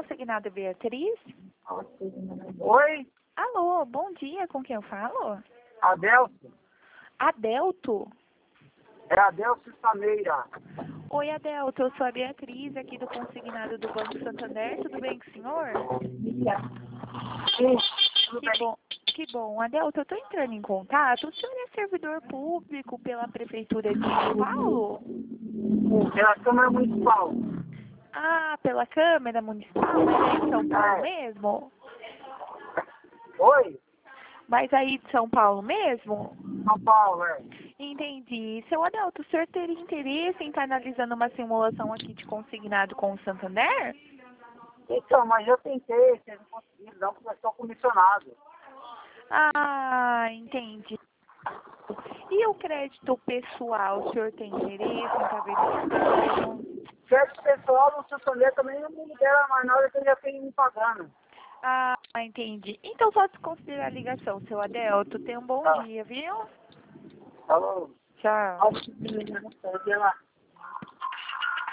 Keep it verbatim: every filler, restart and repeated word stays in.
consignado Beatriz? Oi, Alô, bom dia, com quem eu falo? Adelso. Adelto? É Adelso Sameira. Oi, Adelto, eu sou a Beatriz, aqui do consignado do Banco Santander, tudo bem com o senhor? Sim, tudo Que bem. bom, que bom. Adelto, eu estou entrando em contato, o senhor é servidor público pela Prefeitura de São Paulo? Pela Câmara Municipal. Ah, pela Câmara Municipal, mas aí de São Paulo É. mesmo? Oi, Mas aí de São Paulo mesmo? São Paulo, é. Entendi. Seu Adelto, o senhor teria interesse em estar analisando uma simulação aqui de consignado com o Santander? Então, mas eu tentei, vocês não conseguiram, não, porque eu sou comissionado. Ah, entendi. E o crédito pessoal, o senhor tem interesse em estar verificando? Crédito pessoal no Santander também não me libera mais nada que eu já tenho me pagando. Ah, entendi. Então só desconsiderar a ligação, seu Adelto. Tenha um bom Tá. dia, viu? Falou. Tchau. Olha que menina, não sei lá.